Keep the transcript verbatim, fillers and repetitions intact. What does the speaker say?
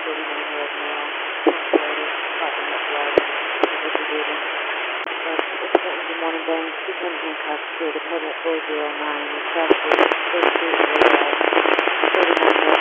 thirty-nine year old male, incarcerated, coughing up blood, difficulty breathing. But it's Clinton Morning Bang. He's been handcuffed to the Cobalt four zero nine South Street, thirty-three, thirty-nine year old